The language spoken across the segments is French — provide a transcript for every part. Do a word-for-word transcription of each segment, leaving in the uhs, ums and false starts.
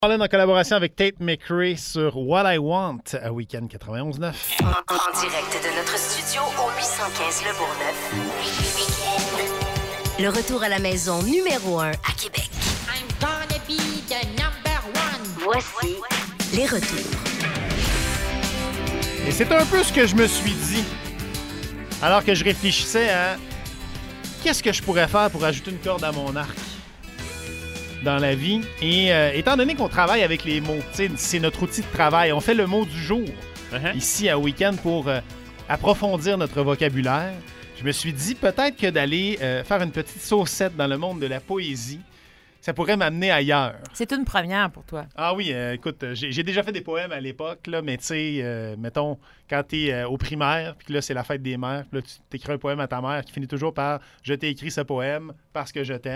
Marlon en collaboration avec Tate McRae sur What I Want à Week-end quatre-vingt-onze neuf. En, en direct de notre studio au huit cent quinze Le Bourgneuf. Le retour à la maison numéro un à Québec. I'm gonna be the number one. Voici les retours. Et c'est un peu ce que je me suis dit alors que je réfléchissais à qu'est-ce que je pourrais faire pour ajouter une corde à mon arc dans la vie. Et euh, étant donné qu'on travaille avec les mots, c'est notre outil de travail. On fait le mot du jour uh-huh. ici à Week-end pour euh, approfondir notre vocabulaire. Je me suis dit peut-être que d'aller euh, faire une petite saucette dans le monde de la poésie, ça pourrait m'amener ailleurs. C'est une première pour toi. Ah oui, euh, écoute, j'ai, j'ai déjà fait des poèmes à l'époque, là, mais tu sais, euh, mettons, quand tu es euh, au primaire, puis là, c'est la fête des mères, puis là, tu t'écris un poème à ta mère qui finit toujours par « Je t'ai écrit ce poème parce que je t'aime ».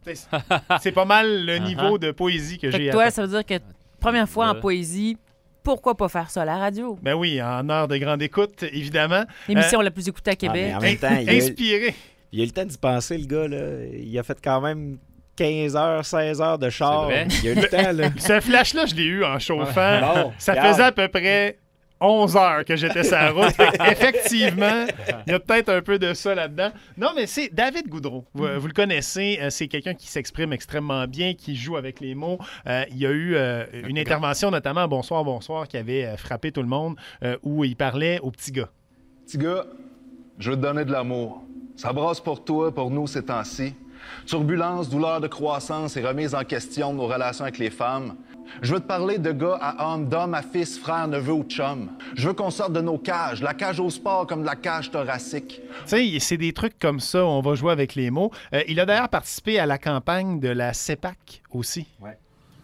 C'est pas mal le niveau de poésie que fait j'ai. Que toi, atteint. ça veut dire que première fois en poésie, pourquoi pas faire ça à la radio? Ben oui, en heure de grande écoute, évidemment. L'émission euh, la plus écoutée à Québec. Ah, en même temps, il Inspiré. A, il a eu le temps d'y penser, le gars. Là. Il a fait quand même quinze heures, seize heures de char. Il a eu le temps. Là. Ce flash-là, je l'ai eu en chauffant. Bon, ça regarde. faisait à peu près onze heures que j'étais sur la route. Effectivement, il y a peut-être un peu de ça là-dedans. Non, mais c'est David Goudreau. Vous, mm. vous le connaissez. Euh, c'est quelqu'un qui s'exprime extrêmement bien, qui joue avec les mots. Euh, il y a eu euh, une intervention, notamment à Bonsoir, Bonsoir, qui avait euh, frappé tout le monde, euh, où il parlait au petit gars. Petit gars, je veux te donner de l'amour. Ça brasse pour toi, pour nous ces temps-ci. Turbulence, douleur de croissance et remise en question de nos relations avec les femmes. Je veux te parler de gars à homme, d'homme à fils, frère, neveu ou chum. Je veux qu'on sorte de nos cages, la cage au sport comme de la cage thoracique. Tu sais, c'est des trucs comme ça, on va jouer avec les mots. Euh, il a d'ailleurs participé à la campagne de la CEPAC aussi. Ouais.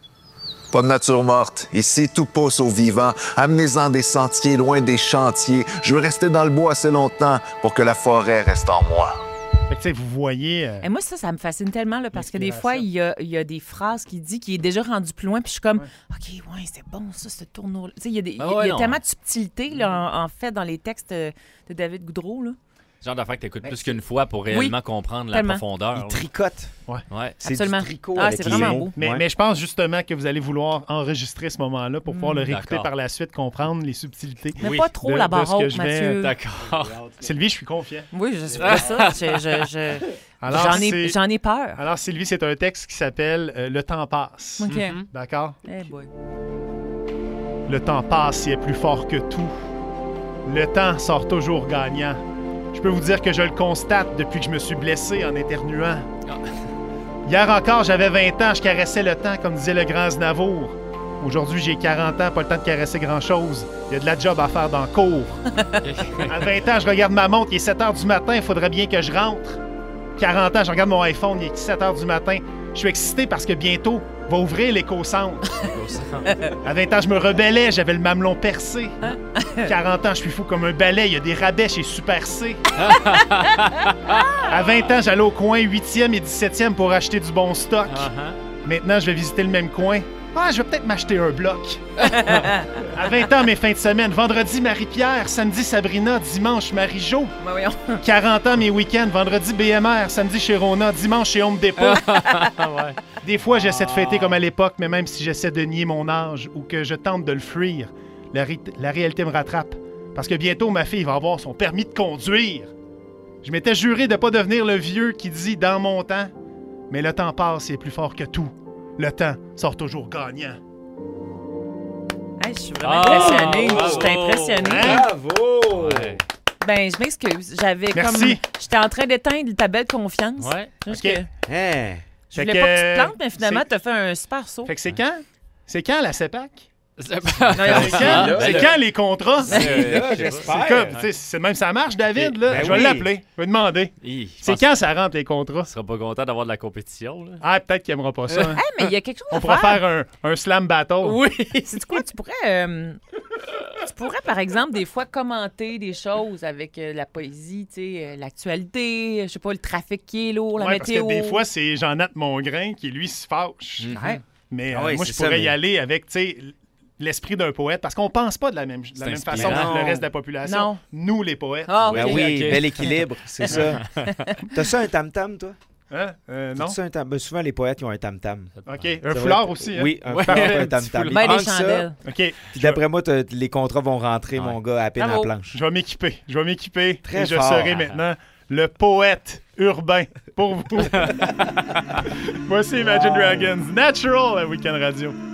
Pas de nature morte. Ici, tout pousse au vivant. Amenez-en des sentiers, loin des chantiers. Je veux rester dans le bois assez longtemps pour que la forêt reste en moi. Fait que, tu sais, vous voyez... Euh... Et moi, ça, ça me fascine tellement, là, parce que des fois, il y a, il y a des phrases qu'il dit qui est déjà rendu plus loin, puis je suis comme, ouais. OK, ouais, c'est bon, ça, ce tourneau. Tu sais, il y a, des, ah ouais, il y a tellement de subtilité, là, en, en fait, dans les textes de David Goudreau, là. Genre d'affaire que tu écoutes ben, plus qu'une fois pour réellement oui, comprendre la tellement. profondeur. Il tricote. Ouais. ouais. C'est absolument. du tricot ah, avec c'est vraiment les beau. Mais, ouais. mais je pense justement que vous allez vouloir enregistrer ce moment-là pour pouvoir mmh, le réécouter d'accord. par la suite, comprendre les subtilités. Mais oui. pas trop de, la de ce que baroque, je Mathieu. vais... D'accord. Sylvie, je suis confiant. Oui, je sais pas ça. Je, je, je... Alors, j'en, ai, j'en ai peur. Alors, Sylvie, c'est un texte qui s'appelle euh, « Le temps passe OK. ». D'accord? Hey boy. Le temps passe et est plus fort que tout. Le temps sort toujours gagnant. Je peux vous dire que je le constate depuis que je me suis blessé en éternuant. Ah. Hier encore, j'avais vingt ans, je caressais le temps, comme disait le grand Znavour. Aujourd'hui, j'ai quarante ans, pas le temps de caresser grand-chose. Il y a de la job à faire dans le cours. À vingt ans, je regarde ma montre, il est sept heures du matin, il faudrait bien que je rentre. quarante ans, je regarde mon iPhone, il est sept heures du matin. Je suis excité parce que bientôt va ouvrir l'éco-centre. À vingt ans, je me rebellais, j'avais le mamelon percé. quarante ans, je suis fou comme un balai, il y a des rabais chez Super C. À vingt ans, j'allais au coin huitième et dix-septième pour acheter du bon stock. Uh-huh. Maintenant, je vais visiter le même coin. Ah, je vais peut-être m'acheter un bloc. À vingt ans, mes fins de semaine. Vendredi, Marie-Pierre. Samedi, Sabrina. Dimanche, Marie-Jo. Ben quarante ans, mes week-ends. Vendredi, B M R. Samedi, chez Rona. Dimanche, chez Home Depot. Ouais. Des fois, j'essaie de fêter comme à l'époque, mais même si j'essaie de nier mon âge ou que je tente de le fuir, la, ré- la réalité me rattrape. Parce que bientôt, ma fille va avoir son permis de conduire. Je m'étais juré de ne pas devenir le vieux qui dit « dans mon temps », mais le temps passe et est plus fort que tout. Le temps sort toujours gagnant. Hey, je suis vraiment oh, impressionnée. Je suis impressionnée. Bravo! Ouais. Ben, je m'excuse. J'avais Merci. comme... J'étais en train d'éteindre ta belle confiance. Ouais. Juste OK. que Hein? je voulais que... pas que tu te plantes, mais finalement, c'est... t'as fait un super saut. Fait que c'est quand? C'est quand la CEPAC? C'est, non, c'est quand, là, c'est là. quand les contrats? C'est là, C'est j'espère. comme, tu sais, c'est même ça marche, David. Là. Ben je vais oui. l'appeler. Je vais demander. Hi, je C'est pense quand ça rentre les contrats? qu'il sera pas content d'avoir de la compétition. Là. Ah, peut-être qu'il aimera pas ça. Hein. Hey, mais il y a quelque chose On à pourra faire. faire un, un slam battle. Oui. C'est quoi? Tu pourrais, euh, tu pourrais, par exemple, des fois commenter des choses avec euh, la poésie, tu sais, euh, l'actualité, je sais pas, le trafic qui est lourd, la Ouais, parce météo. que des fois, c'est Jean-Nat Mongrain qui, lui, se fâche. Ouais. Mais euh, Ah oui, moi, je c'est ça, pourrais mais- y aller avec, tu sais, l'esprit d'un poète, parce qu'on pense pas de la même, de la même façon inspirant. que le reste de la population. Non. Nous, les poètes. Ah, Ben ok. oui, ok. bel équilibre, c'est ça. T'as ça un tam-tam, toi? Hein? Euh, non? Un tam... ben, souvent, les poètes, ils ont un tam-tam. OK. Un foulard aussi, hein? Oui, un foulard et un tam-tam. Ben, des chandelles. OK. Puis d'après moi, les contrats vont rentrer, ouais. mon gars, à peine à la planche. Je vais m'équiper. Je vais m'équiper. Très et je fort. serai maintenant le poète urbain pour vous. Voici Imagine Dragons. Natural à Weekend Radio.